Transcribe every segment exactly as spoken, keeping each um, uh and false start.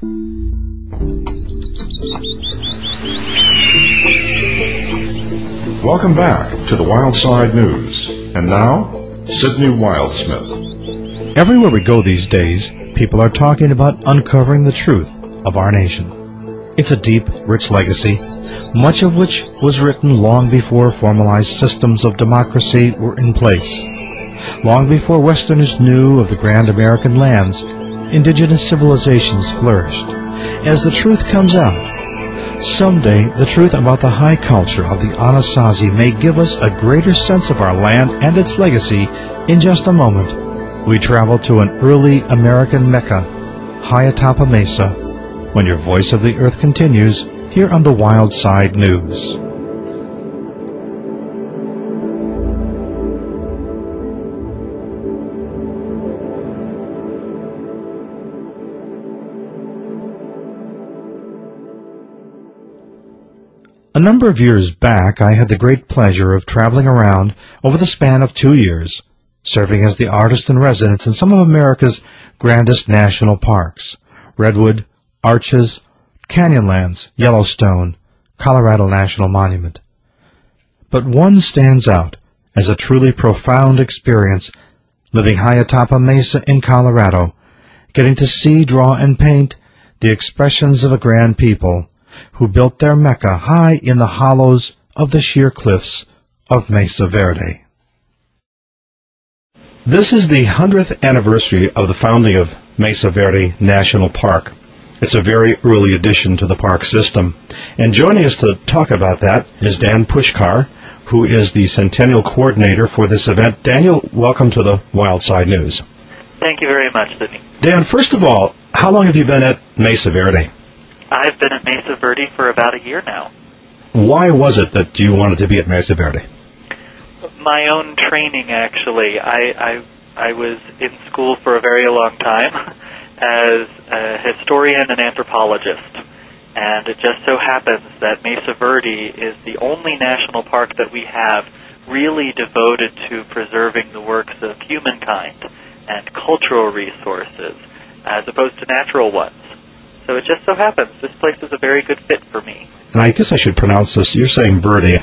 Welcome back to the Wild Side News. And now, Sydney Wildsmith. Everywhere we go these days, people are talking about uncovering the truth of our nation. It's a deep, rich legacy, much of which was written long before formalized systems of democracy were in place. Long before Westerners knew of the grand American lands, indigenous civilizations flourished. As the truth comes out, someday the truth about the high culture of the Anasazi may give us a greater sense of our land and its legacy. In just a moment, we travel to an early American Mecca, high atop a mesa, when your Voice of the Earth continues here on the Wild Side News. A number of years back, I had the great pleasure of traveling around over the span of two years, serving as the artist in residence in some of America's grandest national parks: Redwood, Arches, Canyonlands, Yellowstone, Colorado National Monument. But one stands out as a truly profound experience, living high atop a mesa in Colorado, getting to see, draw, and paint the expressions of a grand people who built their Mecca high in the hollows of the sheer cliffs of Mesa Verde. This is the hundredth anniversary of the founding of Mesa Verde National Park. It's a very early addition to the park system. And joining us to talk about that is Dan Pushkar, who is the Centennial Coordinator for this event. Daniel, welcome to the Wild Side News. Thank you very much, Sydney. Dan, first of all, how long have you been at Mesa Verde? I've been at Mesa Verde for about a year now. Why was it that you wanted to be at Mesa Verde? My own training, actually. I, I, I was in school for a very long time as a historian and anthropologist. And it just so happens that Mesa Verde is the only national park that we have really devoted to preserving the works of humankind and cultural resources as opposed to natural ones. So it just so happens this place is a very good fit for me. And I guess I should pronounce this. You're saying Verde.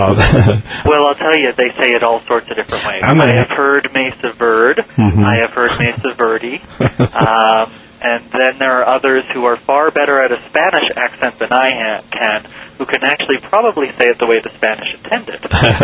Uh, well, I'll tell you, they say it all sorts of different ways. I'm I have heard Mesa Verde. Mm-hmm. I have heard Mesa Verde. um, and then there are others who are far better at a Spanish accent than I ha- can, who can actually probably say it the way the Spanish intended.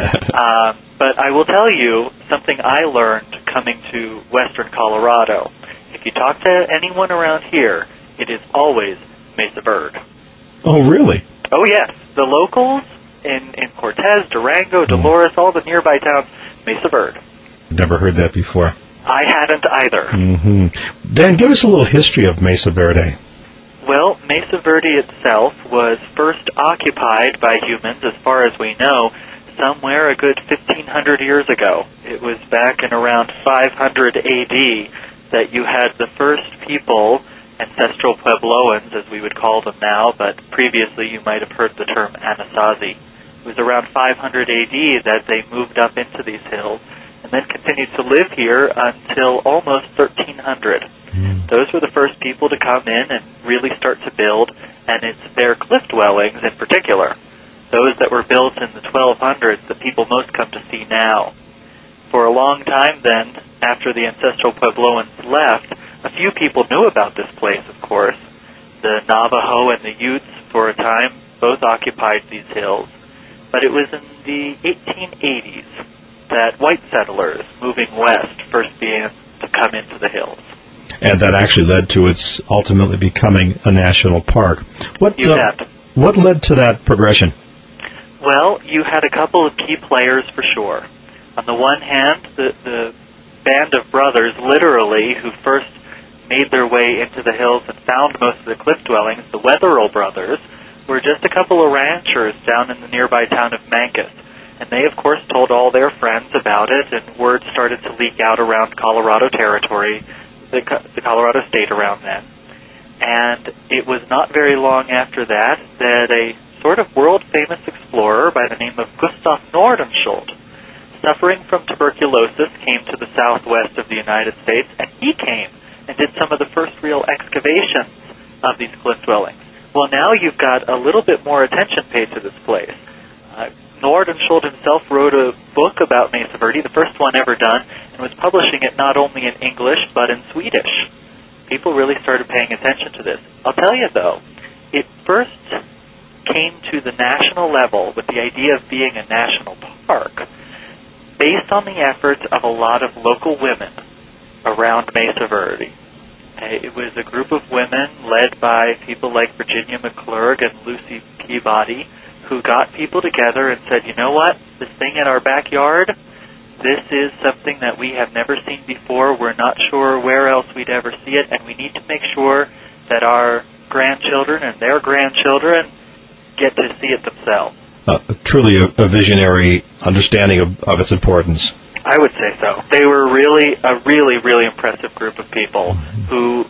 um, but I will tell you something I learned coming to western Colorado. If you talk to anyone around here, it is always Mesa Verde. Oh, really? Oh, yes. The locals in, in Cortez, Durango, Dolores, all the nearby towns, Mesa Verde. Never heard that before. I hadn't either. Mm-hmm. Dan, give us a little history of Mesa Verde. Well, Mesa Verde itself was first occupied by humans, as far as we know, somewhere a good fifteen hundred years ago. It was back in around five hundred A D that you had the first people, ancestral Puebloans, as we would call them now, but previously you might have heard the term Anasazi. It was around five hundred A D that they moved up into these hills and then continued to live here until almost thirteen hundred. Mm. Those were the first people to come in and really start to build, and it's their cliff dwellings in particular, those that were built in the twelve hundreds, that people most come to see now. For a long time then, after the ancestral Puebloans left, a few people knew about this place, of course. The Navajo and the Utes, for a time, both occupied these hills. But it was in the eighteen eighties that white settlers moving west first began to come into the hills. And that actually led to its ultimately becoming a national park. What, you uh, bet. What led to that progression? Well, you had a couple of key players for sure. On the one hand, the, the band of brothers, literally, who first made their way into the hills and found most of the cliff dwellings, the Wetherill brothers, were just a couple of ranchers down in the nearby town of Mancos. And they, of course, told all their friends about it, and word started to leak out around Colorado territory, the, the Colorado state around then. And it was not very long after that that a sort of world-famous explorer by the name of Gustav Nordenskjöld, suffering from tuberculosis, came to the southwest of the United States, and he came and did some of the first real excavations of these cliff dwellings. Well, now you've got a little bit more attention paid to this place. Uh, Nordenskjöld himself wrote a book about Mesa Verde, the first one ever done, and was publishing it not only in English, but in Swedish. People really started paying attention to this. I'll tell you, though, it first came to the national level with the idea of being a national park based on the efforts of a lot of local women around Mesa Verde. It was a group of women led by people like Virginia McClurg and Lucy Peabody who got people together and said, you know what, this thing in our backyard, this is something that we have never seen before. We're not sure where else we'd ever see it, and we need to make sure that our grandchildren and their grandchildren get to see it themselves. Uh, truly a, a visionary understanding of, of its importance. I would say so. They were really a really, really impressive group of people who,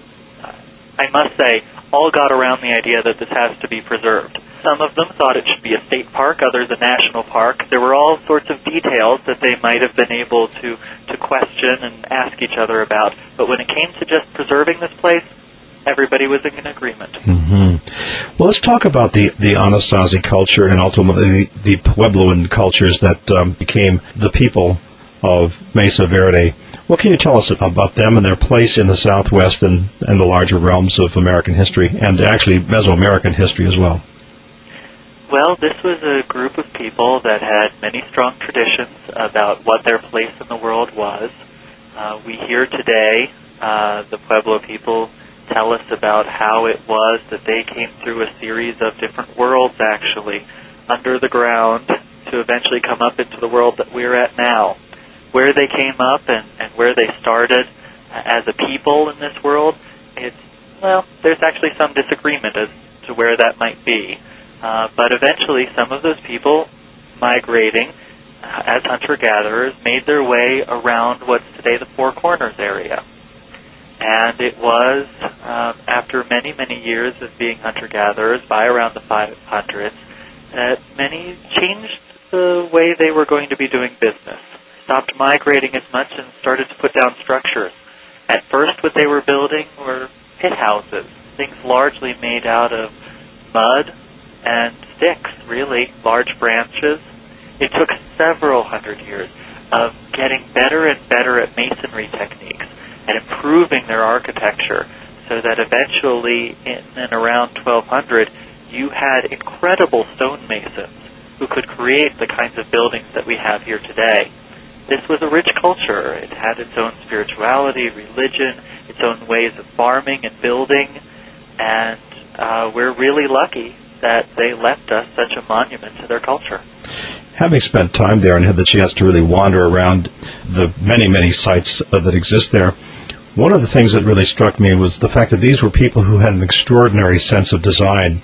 I must say, all got around the idea that this has to be preserved. Some of them thought it should be a state park, others a national park. There were all sorts of details that they might have been able to, to question and ask each other about. But when it came to just preserving this place, everybody was in agreement. Mm-hmm. Well, let's talk about the, the Anasazi culture and ultimately the, the Puebloan cultures that um, became the people of Mesa Verde. What can you tell us about them and their place in the Southwest and, and the larger realms of American history, and actually Mesoamerican history as well? Well, this was a group of people that had many strong traditions about what their place in the world was. Uh, we hear today uh, the Pueblo people tell us about how it was that they came through a series of different worlds, actually, under the ground to eventually come up into the world that we're at now. Where they came up and, and where they started as a people in this world, it's, well, there's actually some disagreement as to where that might be. Uh, but eventually some of those people migrating uh, as hunter-gatherers made their way around what's today the Four Corners area. And it was, um, after many, many years of being hunter-gatherers, by around the five hundreds, that many changed the way they were going to be doing business. Stopped migrating as much and started to put down structures. At first what they were building were pit houses, things largely made out of mud and sticks, really, large branches. It took several hundred years of getting better and better at masonry techniques and improving their architecture so that eventually in and around twelve hundred you had incredible stonemasons who could create the kinds of buildings that we have here today. This was a rich culture. It had its own spirituality, religion, its own ways of farming and building, and uh, we're really lucky that they left us such a monument to their culture. Having spent time there and had the chance to really wander around the many, many sites uh, that exist there, one of the things that really struck me was the fact that these were people who had an extraordinary sense of design.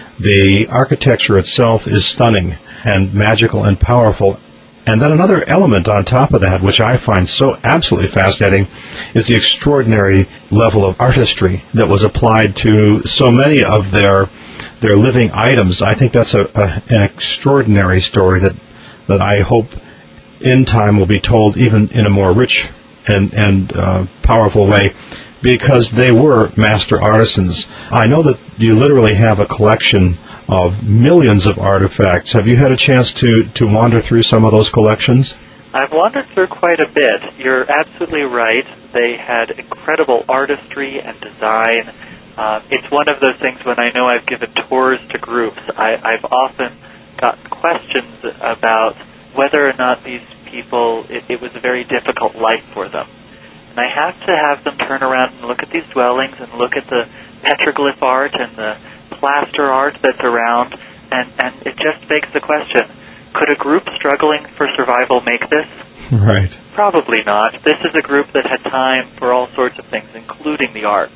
The architecture itself is stunning and magical and powerful. And then another element on top of that, which I find so absolutely fascinating, is the extraordinary level of artistry that was applied to so many of their their living items. I think that's a, a an extraordinary story that that I hope in time will be told even in a more rich and and uh, powerful way, because they were master artisans. I know that you literally have a collection of millions of artifacts. Have you had a chance to, to wander through some of those collections? I've wandered through quite a bit. You're absolutely right. They had incredible artistry and design. Uh, it's one of those things when I know I've given tours to groups, I, I've often gotten questions about whether or not these people, it, it was a very difficult life for them. And I have to have them turn around and look at these dwellings and look at the petroglyph art and the plaster art that's around, and, and it just begs the question, could a group struggling for survival make this? Right. Probably not. This is a group that had time for all sorts of things, including the arts.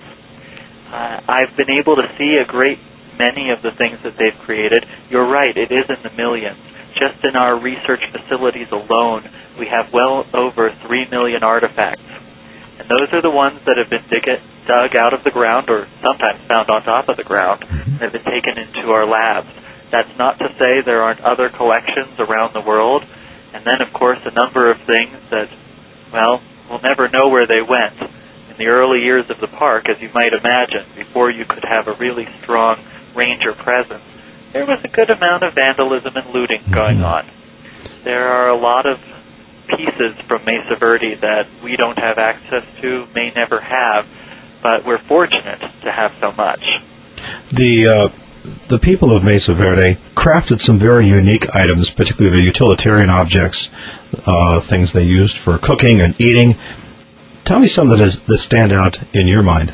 Uh, I've been able to see a great many of the things that they've created. You're right, it is in the millions. Just in our research facilities alone, we have well over three million artifacts. And those are the ones that have been dig- dug out of the ground or sometimes found on top of the ground and have been taken into our labs. That's not to say there aren't other collections around the world. And then, of course, a number of things that, well, we'll never know where they went. In the early years of the park, as you might imagine, before you could have a really strong ranger presence, there was a good amount of vandalism and looting going on. There are a lot of pieces from Mesa Verde that we don't have access to, may never have, but we're fortunate to have so much. The uh, the people of Mesa Verde crafted some very unique items, particularly the utilitarian objects, uh, things they used for cooking and eating. Tell me some that, is, that stand out in your mind.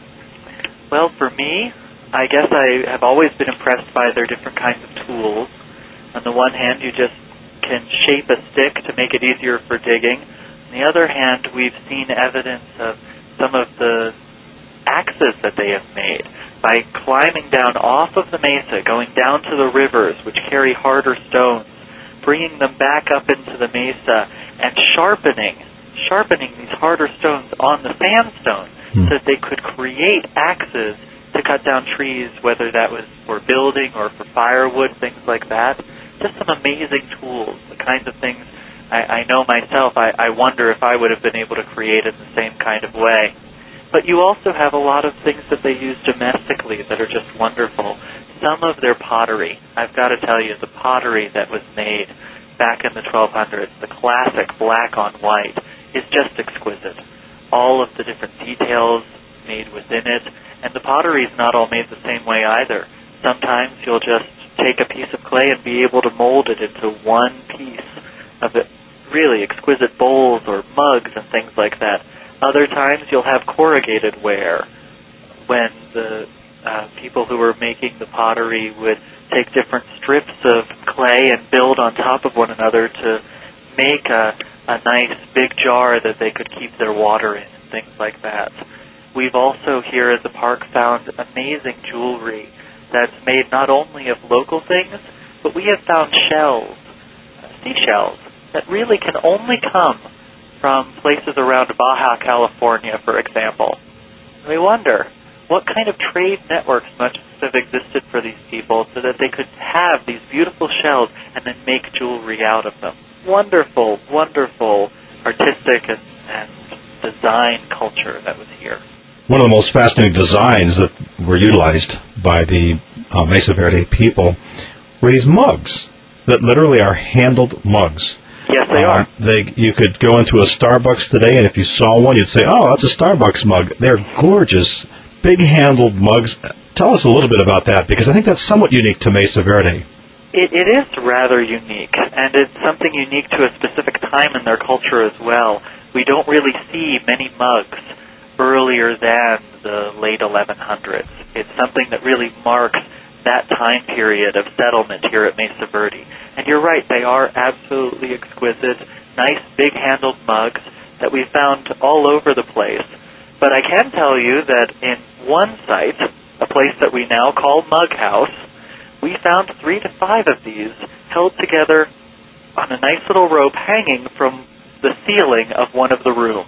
Well, for me, I guess I have always been impressed by their different kinds of tools. On the one hand, you just can shape a stick to make it easier for digging. On the other hand, we've seen evidence of some of the axes that they have made by climbing down off of the mesa, going down to the rivers, which carry harder stones, bringing them back up into the mesa, and sharpening, sharpening these harder stones on the sandstone hmm. so that they could create axes to cut down trees, whether that was for building or for firewood, things like that. Just some amazing tools, the kinds of things I, I know myself, I, I wonder if I would have been able to create in the same kind of way. But you also have a lot of things that they use domestically that are just wonderful. Some of their pottery, I've got to tell you, the pottery that was made back in the twelve hundreds, the classic black on white, is just exquisite. All of the different details made within it, and the pottery is not all made the same way either. Sometimes you'll just take a piece of clay and be able to mold it into one piece of it, really exquisite bowls or mugs and things like that. Other times you'll have corrugated ware, when the uh, people who were making the pottery would take different strips of clay and build on top of one another to make a, a nice big jar that they could keep their water in and things like that. We've also here at the park found amazing jewelry that's made not only of local things, but we have found shells, uh, seashells, that really can only come from places around Baja California, for example. We wonder, what kind of trade networks must have existed for these people so that they could have these beautiful shells and then make jewelry out of them? Wonderful, wonderful artistic and, and design culture that was here. One of the most fascinating designs that were utilized by the uh, Mesa Verde people were these mugs that literally are handled mugs. Yes, they uh, are. They, you could go into a Starbucks today, and if you saw one, you'd say, oh, that's a Starbucks mug. They're gorgeous, big-handled mugs. Tell us a little bit about that, because I think that's somewhat unique to Mesa Verde. It, it is rather unique, and it's something unique to a specific time in their culture as well. We don't really see many mugs earlier than the late eleven hundreds. It's something that really marks that time period of settlement here at Mesa Verde. And you're right, they are absolutely exquisite, nice big-handled mugs that we found all over the place. But I can tell you that in one site, a place that we now call Mug House, we found three to five of these held together on a nice little rope hanging from the ceiling of one of the rooms.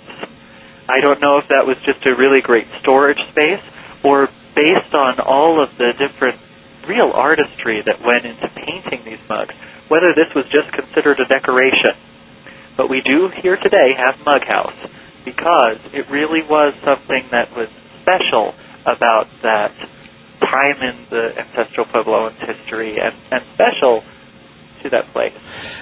I don't know if that was just a really great storage space or based on all of the different real artistry that went into painting these mugs, whether this was just considered a decoration. But we do here today have Mug House because it really was something that was special about that time in the ancestral Puebloans' history and, and special to that place.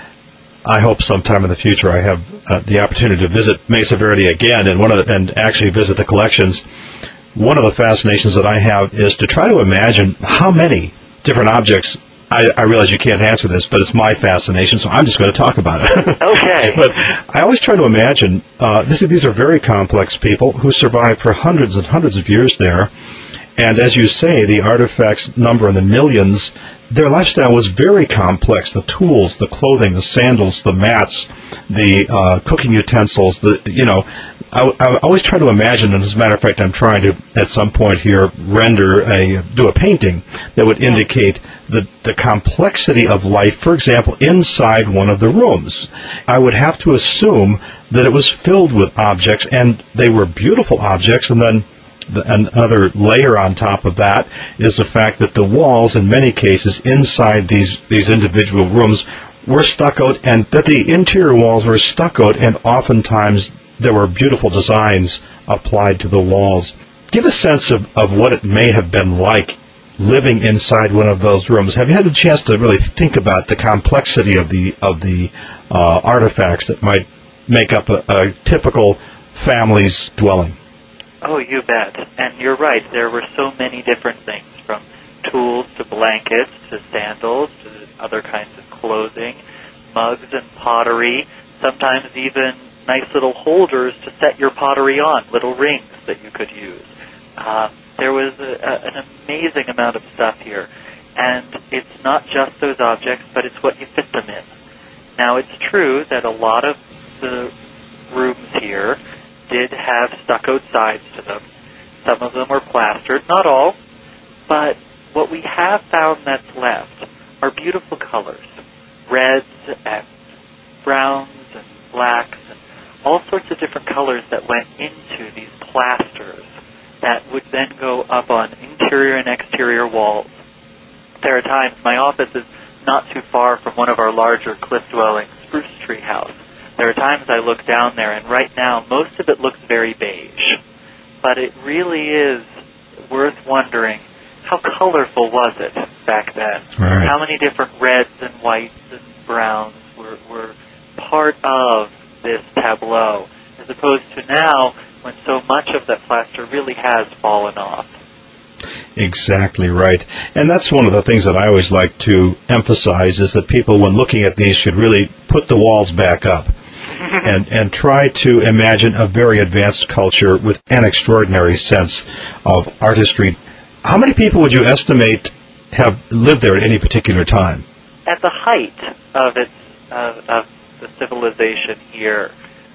I hope sometime in the future I have uh, the opportunity to visit Mesa Verde again and one of the, and actually visit the collections. One of the fascinations that I have is to try to imagine how many different objects. I, I realize you can't answer this, but it's my fascination, so I'm just going to talk about it. Okay. But I always try to imagine, uh, this, these are very complex people who survived for hundreds and hundreds of years there. And as you say, the artifacts number in the millions. Their lifestyle was very complex. The tools, the clothing, the sandals, the mats, the uh, cooking utensils, the, you know, I, I always try to imagine, and as a matter of fact, I'm trying to, at some point here, render a, do a painting that would indicate the, the complexity of life, for example, inside one of the rooms. I would have to assume that it was filled with objects, and they were beautiful objects, and then the, another layer on top of that is the fact that the walls, in many cases, inside these, these individual rooms were stuccoed, and that the interior walls were stuccoed, and oftentimes there were beautiful designs applied to the walls. Give a sense of, of what it may have been like living inside one of those rooms. Have you had a chance to really think about the complexity of the of the uh, artifacts that might make up a, a typical family's dwelling? Oh, you bet. And you're right. There were so many different things, from tools to blankets to sandals to other kinds of clothing, mugs and pottery, sometimes even nice little holders to set your pottery on, little rings that you could use. Uh, there was a, a, an amazing amount of stuff here. And it's not just those objects, but it's what you fit them in. Now, it's true that a lot of the rooms here did have stuccoed sides to them. Some of them were plastered, not all, but what we have found that's left are beautiful colors, reds and browns and blacks and all sorts of different colors that went into these plasters that would then go up on interior and exterior walls. There are times, my office is not too far from one of our larger cliff-dwelling spruce tree house. There are times I look down there, and right now most of it looks very beige. But it really is worth wondering, how colorful was it back then? Right. How many different reds and whites and browns were, were part of this tableau, as opposed to now when so much of that plaster really has fallen off. Exactly right. And that's one of the things that I always like to emphasize, is that people, when looking at these, should really put the walls back up and, and try to imagine a very advanced culture with an extraordinary sense of artistry. How many people would you estimate have lived there at any particular time? At the height of its uh, of the civilization here,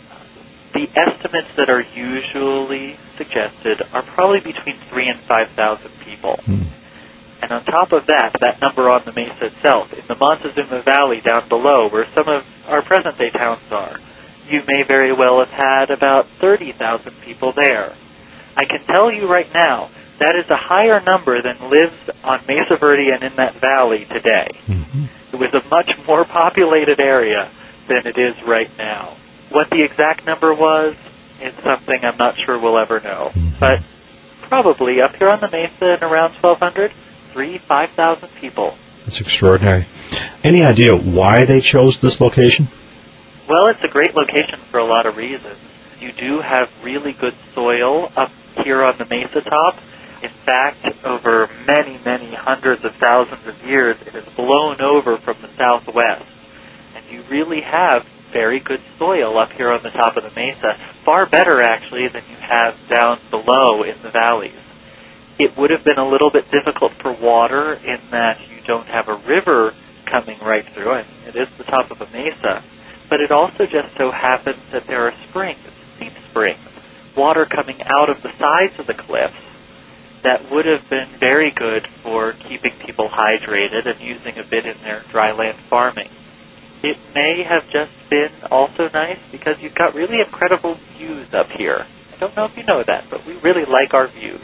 the estimates that are usually suggested are probably between three and five thousand people. Hmm. And on top of that, that number on the mesa itself, in the Montezuma Valley down below, where some of our present-day towns are, you may very well have had about thirty thousand people there. I can tell you right now, that is a higher number than lives on Mesa Verde and in that valley today. Mm-hmm. It was a much more populated area than it is right now. What the exact number was is something I'm not sure we'll ever know. Mm-hmm. But probably up here on the mesa in around twelve hundred, three, five thousand people. That's extraordinary. Any idea why they chose this location? Well, it's a great location for a lot of reasons. You do have really good soil up here on the mesa top. In fact, over many, many hundreds of thousands of years, it has blown over from the southwest. And you really have very good soil up here on the top of the mesa, far better, actually, than you have down below in the valleys. It would have been a little bit difficult for water in that you don't have a river coming right through, and it is the top of a mesa. But it also just so happens that there are springs, deep springs, water coming out of the sides of the cliffs, that would have been very good for keeping people hydrated and using a bit in their dryland farming. It may have just been also nice because you've got really incredible views up here. I don't know if you know that, but we really like our views.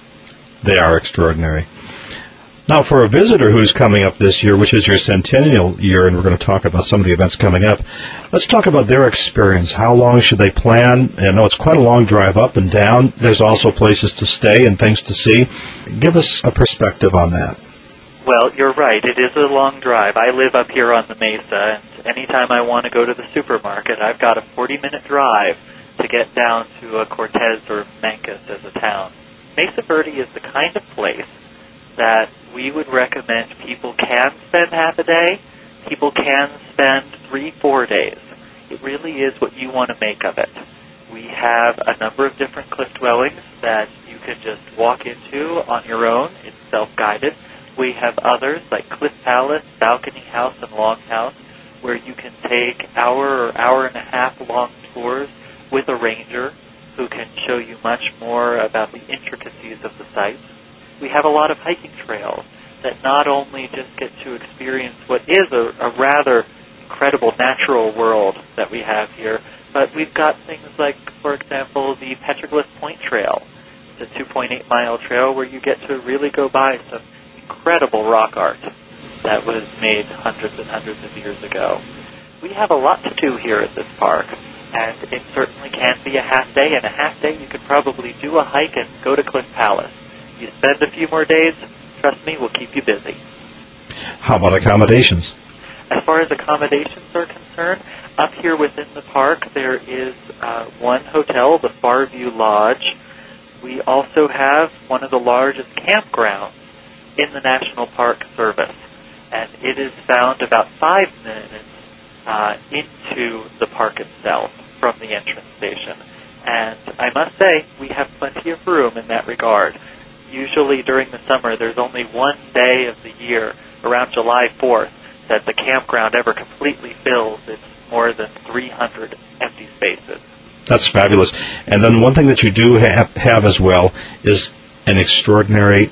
They are extraordinary. Now, for a visitor who's coming up this year, which is your centennial year, and we're going to talk about some of the events coming up, let's talk about their experience. How long should they plan? I know it's quite a long drive up and down. There's also places to stay and things to see. Give us a perspective on that. Well, you're right. It is a long drive. I live up here on the mesa, and anytime I want to go to the supermarket, I've got a forty-minute drive to get down to a Cortez or Mancos as a town. Mesa Verde is the kind of place that we would recommend people can spend half a day, people can spend three, four days. It really is what you want to make of it. We have a number of different cliff dwellings that you can just walk into on your own. It's self-guided. We have others like Cliff Palace, Balcony House, and Longhouse, where you can take hour or hour and a half long tours with a ranger who can show you much more about the intricacies of the site. We have a lot of hiking trails that not only just get to experience what is a, a rather incredible natural world that we have here, but we've got things like, for example, the Petroglyph Point Trail. It's a two point eight mile trail where you get to really go by some incredible rock art that was made hundreds and hundreds of years ago. We have a lot to do here at this park, and it certainly can be a half day. In a half day, you could probably do a hike and go to Cliff Palace. You spend a few more days, trust me, we'll keep you busy. How about accommodations? As far as accommodations are concerned, up here within the park, there is uh, one hotel, the Farview Lodge. We also have one of the largest campgrounds in the National Park Service, and it is found about five minutes uh, into the park itself from the entrance station. And I must say, we have plenty of room in that regard. Usually during the summer, there's only one day of the year, around July fourth, that the campground ever completely fills. It's more than three hundred empty spaces. That's fabulous. And then one thing that you do have, have as well is an extraordinary,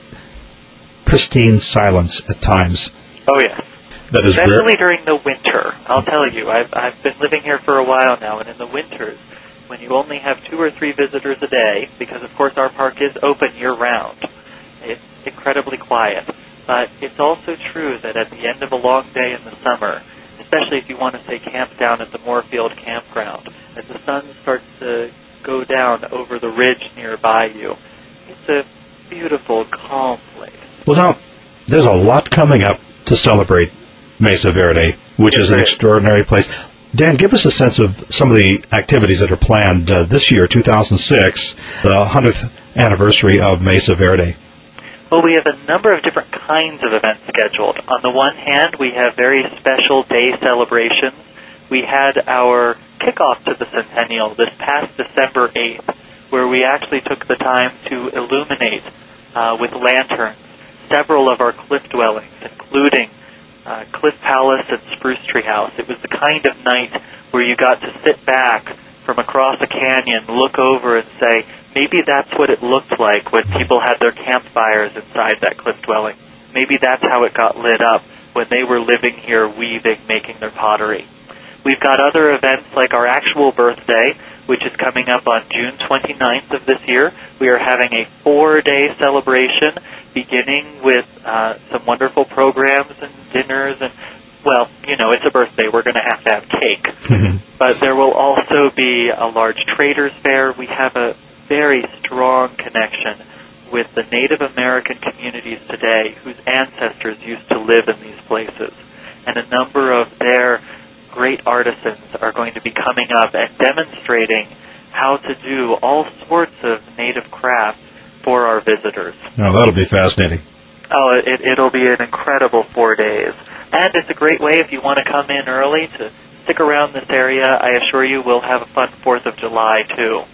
pristine silence at times. Oh, yes. That is Especially rare. during the winter. I'll tell you, I've, I've been living here for a while now, and in the winters, when you only have two or three visitors a day, because of course our park is open year-round, it's incredibly quiet. But it's also true that at the end of a long day in the summer, especially if you want to say camp down at the Moorfield Campground, as the sun starts to go down over the ridge nearby you, it's a beautiful, calm place. Well, now, there's a lot coming up to celebrate Mesa Verde, which Yes, is an there is. extraordinary place. Dan, give us a sense of some of the activities that are planned uh, this year, two thousand six, the hundredth anniversary of Mesa Verde. Well, we have a number of different kinds of events scheduled. On the one hand, we have very special day celebrations. We had our kickoff to the Centennial this past December eighth, where we actually took the time to illuminate uh, with lanterns several of our cliff dwellings, including uh, Cliff Palace and Spruce Tree House. It was the kind of night where you got to sit back from across a canyon, look over and say, maybe that's what it looked like when people had their campfires inside that cliff dwelling. Maybe that's how it got lit up when they were living here, weaving, making their pottery. We've got other events like our actual birthday, which is coming up on June twenty-ninth of this year. We are having a four-day celebration, beginning with uh, some wonderful programs and dinners and, well, you know, it's a birthday. We're going to have to have cake. But there will also be a large traders fair. We have a very strong connection with the Native American communities today whose ancestors used to live in these places. And a number of their great artisans are going to be coming up and demonstrating how to do all sorts of native crafts for our visitors. Now, that'll be fascinating. Oh, it, it'll be an incredible four days. And it's a great way if you want to come in early to stick around this area. I assure you we'll have a fun fourth of July, too.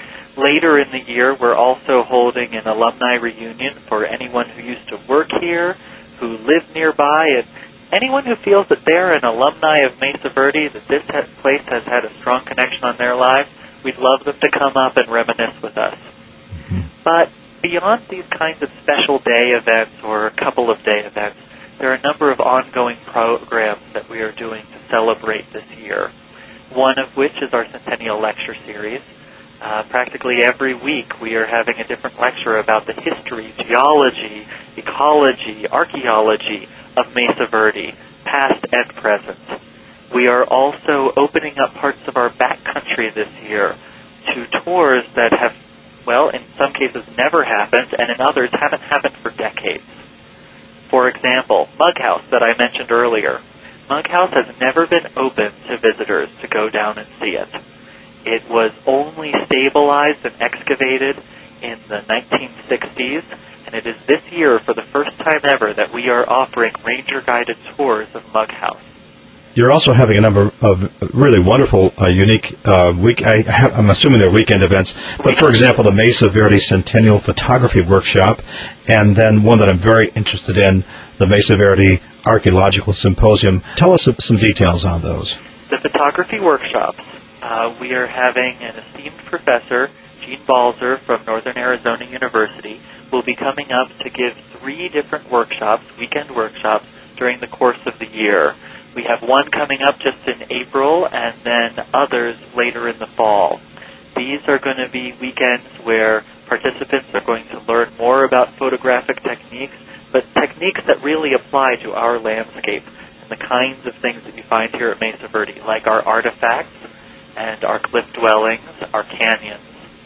Later in the year, we're also holding an alumni reunion for anyone who used to work here, who live nearby, and anyone who feels that they're an alumni of Mesa Verde, that this ha- place has had a strong connection on their lives. We'd love them to come up and reminisce with us. Mm-hmm. But beyond these kinds of special day events or a couple of day events, there are a number of ongoing programs that we are doing to celebrate this year, one of which is our Centennial Lecture Series. Uh, practically every week we are having a different lecture about the history, geology, ecology, archaeology of Mesa Verde, past and present. We are also opening up parts of our backcountry this year to tours that have, well, in some cases never happened, and in others haven't happened for decades. For example, Mug House that I mentioned earlier. Mug House has never been open to visitors to go down and see it. It was only stabilized and excavated in the nineteen sixties, and it is this year, for the first time ever, that we are offering ranger-guided tours of Mug House. You're also having a number of really wonderful, uh, unique uh, week. I have, I'm assuming they're weekend events. But for example, the Mesa Verde Centennial Photography Workshop, and then one that I'm very interested in, the Mesa Verde Archaeological Symposium. Tell us some details on those. The photography workshops. Uh, we are having an esteemed professor, Gene Balzer from Northern Arizona University, will be coming up to give three different workshops, weekend workshops, during the course of the year. We have one coming up just in April and then others later in the fall. These are going to be weekends where participants are going to learn more about photographic techniques, but techniques that really apply to our landscape and the kinds of things that you find here at Mesa Verde, like our artifacts, and our cliff dwellings, our canyons.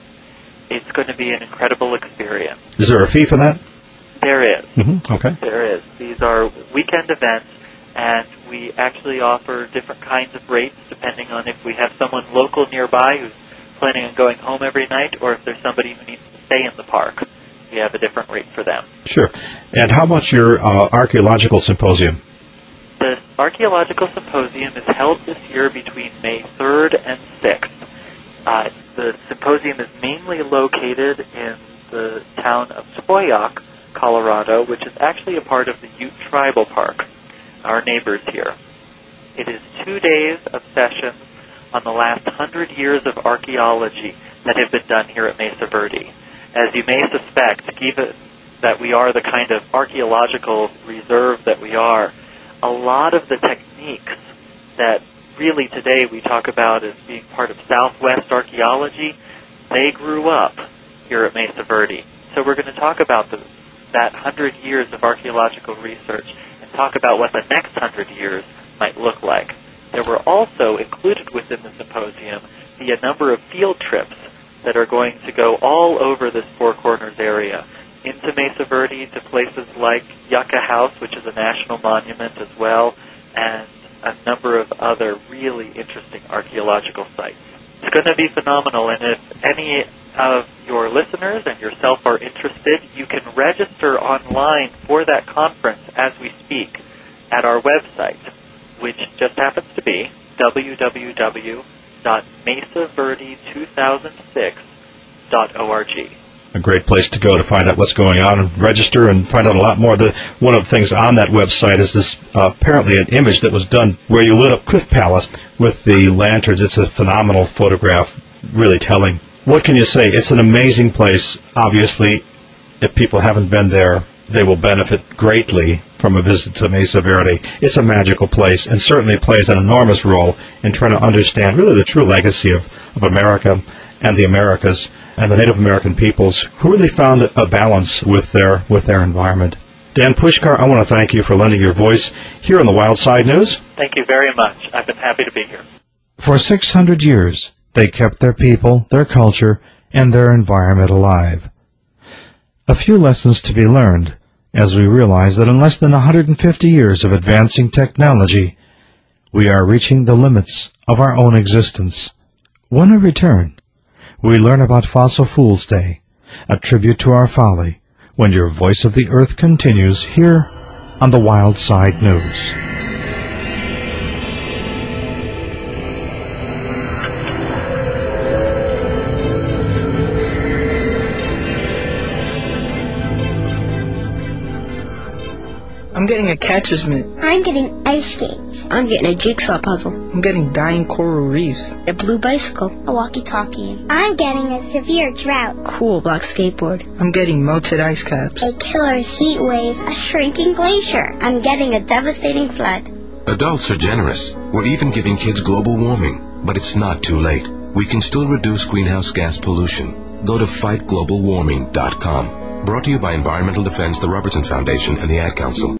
It's going to be an incredible experience. Is there a fee for that? There is. Mm-hmm. Okay. There is. These are weekend events, and we actually offer different kinds of rates depending on if we have someone local nearby who's planning on going home every night, or if there's somebody who needs to stay in the park. We have a different rate for them. Sure. And how about your uh, archaeological symposium? The Archaeological Symposium is held this year between May third and sixth. Uh, the symposium is mainly located in the town of Toboyak, Colorado, which is actually a part of the Ute Tribal Park, our neighbors here. It is two days of sessions on the last hundred years of archaeology that have been done here at Mesa Verde. As you may suspect, given that we are the kind of archaeological reserve that we are, a lot of the techniques that really today we talk about as being part of Southwest archaeology, they grew up here at Mesa Verde. So we're going to talk about the, that hundred years of archaeological research and talk about what the next hundred years might look like. There were also included within the symposium be a number of field trips that are going to go all over this Four Corners area, into Mesa Verde, to places like Yucca House, which is a national monument as well, and a number of other really interesting archaeological sites. It's going to be phenomenal, and if any of your listeners and yourself are interested, you can register online for that conference as we speak at our website, which just happens to be w w w dot mesa verde two thousand six dot org. A great place to go to find out what's going on and register and find out a lot more. The, one of the things on that website is this uh, apparently an image that was done where you lit up Cliff Palace with the lanterns. It's a phenomenal photograph, really telling. What can you say? It's an amazing place. Obviously, if people haven't been there, they will benefit greatly from a visit to Mesa Verde. It's a magical place and certainly plays an enormous role in trying to understand really the true legacy of, of America and the Americas and the Native American peoples who really found a balance with their with their environment. Dan Pushkar, I want to thank you for lending your voice here on the Wild Side News. Thank you very much. I've been happy to be here. For six hundred years, they kept their people, their culture, and their environment alive. A few lessons to be learned as we realize that in less than one hundred fifty years of advancing technology, we are reaching the limits of our own existence. When we return, we learn about Fossil Fool's Day, a tribute to our folly, when your Voice of the Earth continues here on the Wild Side News. I'm getting a catcher's mitt. I'm getting ice skates. I'm getting a jigsaw puzzle. I'm getting dying coral reefs. A blue bicycle. A walkie-talkie. I'm getting a severe drought. Cool black skateboard. I'm getting melted ice caps. A killer heat wave. A shrinking glacier. I'm getting a devastating flood. Adults are generous. We're even giving kids global warming. But it's not too late. We can still reduce greenhouse gas pollution. Go to fight global warming dot com. Brought to you by Environmental Defense, the Robertson Foundation, and the Ad Council.